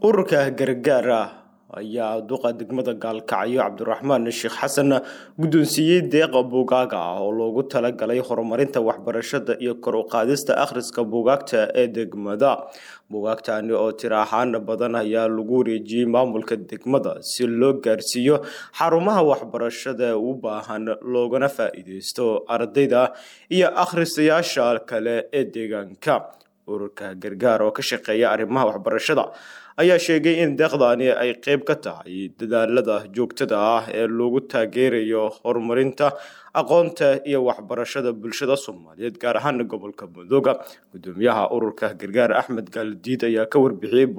ururka gargaara ayaa duqa degmada Gaalkacyo Cabdiraxmaan Sheekh Xasan guddoonsiiyay deeq buugaag ah oo loogu talagalay horumarinta waxbarashada iyo kor u qaadista akhriska buugaagta ee degmada. Buugaagtani oo tiro ahaan badan ayaa lagu wareejiyay maamulka degmada si loo gaarsiiyo xarumaha waxbarashada u baahan loogana faa'iideysto ardayda iyo akhristayaasha kale ee deegaanka. ururka gargaar oo ka shaqeeya arrimaha waxbarashada ayaa sheegay in deeqdani ay qayb ka tahay dadaalada joogtada ah ee lagu taageerayo horumarinta aqoonta iyo waxbarashada bulshada Soomaaliyeed gaar ahaan gobolka Mudug. Gudoomiyaha ururka gargaar Axmed Galdiid ayaa ka warbixiyay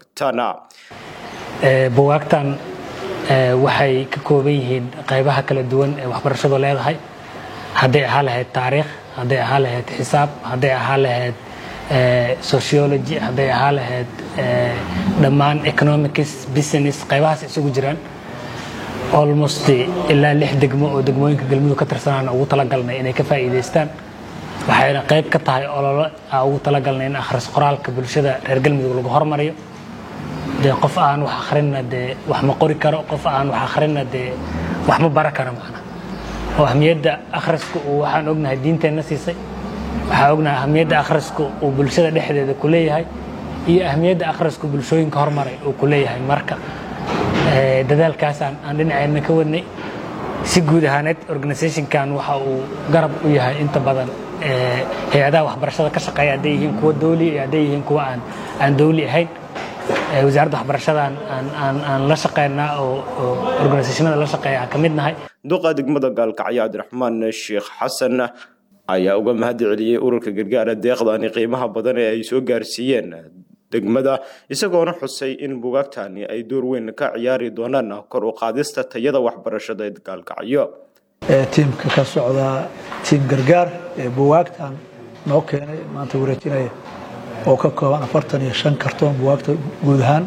buugaagtan waxay ka kooban yihiin qaybaha kala duwan ee waxbarashadu leedahay. Haday ahaa lahayd taariikh, haday ahaa lahayd xisaab, haday ahaa lahayd sociology, haday ahaa lahayd dhammaan economics, business qaybahaas isugu jiraan almost ilaa 6 degmo oo degmooyinka galmudug ka tirsanaan ugu talagalnay inay ka faa'iideystaan. Waxayna qayb ka tahay olole ugu talagalnay in akhris qoraalka bulshada reer galmudug lagu horumariyo. qof aan wax akhrina wax ma qori karo, qof aan wax akhrina wax ma baran karo macna. oo ahmiyadda akhrisku waxaan ognahay diinteena siisay. waxaan ognahay ahmiyadda akhrisku uu bulshada dhexdeeda ku leeyahay iyo ahmiyadda akhrisku bulshooyinka horumaray uu ku leeyahay. Marka dadaalkaas aan dhinacayna ka wadnay si guud ahaaneed organization-kan waxa uu garab u yahay inta badan hay'adaha waxbarashada ka shaqeeya haday yihiin kuwa dawli iyo haday yihiin kuwa aan dawli ahayn. wasaaradda waxbarashada aan la shaqeynaa oo organization-nada la shaqeeya ka mid nahay. duqa degmada Gaalkacyo Cabdiraxmaan Sheekh Xasan ayaa uga mahadceliyay ururka gargaar deeqdani qiimaha badan ee ay soo gaarsiiyeen degmada, isagoona xusay in buugaagtani ay door weyn ka ciyaari doonaan kor u qaadista tayada waxbarashada ee Gaalkacyo. tiimka ka socda tiim gargaar ee buugaagtan noo keenay maanta wareejinaya oo ka kooban 45 kartoon buugaagta guud ahaan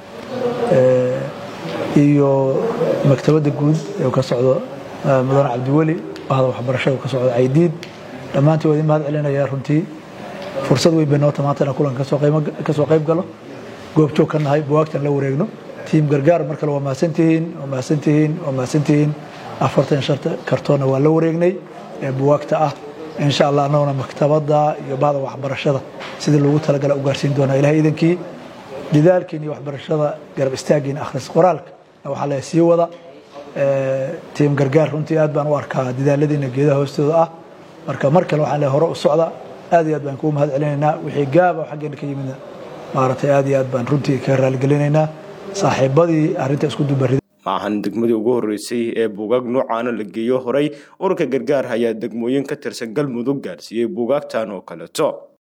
iyo maktabada guud ee ka socdo Mudane Cabdiweli bahda waxbarashada ka socda Aydiid. dhammaantood way mahad celinayaan runtii fursad weyn bay noo tamaatana kulanka ka soo qayb galo goobjoog ka nahay buugaagtan la wareegno. tiim gargaar markale waa mahadsantihiin 45 kartoonna waa la wareegnay ee buugaagta ah. insha Allah anaguna maktabada iyo bahda waxbarashada sidii loogu talagalay u gaarsiin doonaa ilaahay idinkii. dadaalkiin iyo waxbarashada garab istaagin akhris qoraalka waxa la sii wada. tiim gargaar runtii aad baan u arkaa dadaaladiina geedaha hoostooda ah. marka markale waxaan leeyahay hore u socda aad iyo aad baan ku mahad celinaynaa. wixii gaab ah xaggeena ka yimid maartay aad iyo aad baan runtii ka raali gelinaynaa saaxiibadii arrinta isku dubarid. maahan degmadii ugu horeysay ee buugaag noocan la geeyo horay ururka gargaar ayaa degmooyin ka tirsan Galmudug gaarsiiyay buugaagtan oo kaleeto.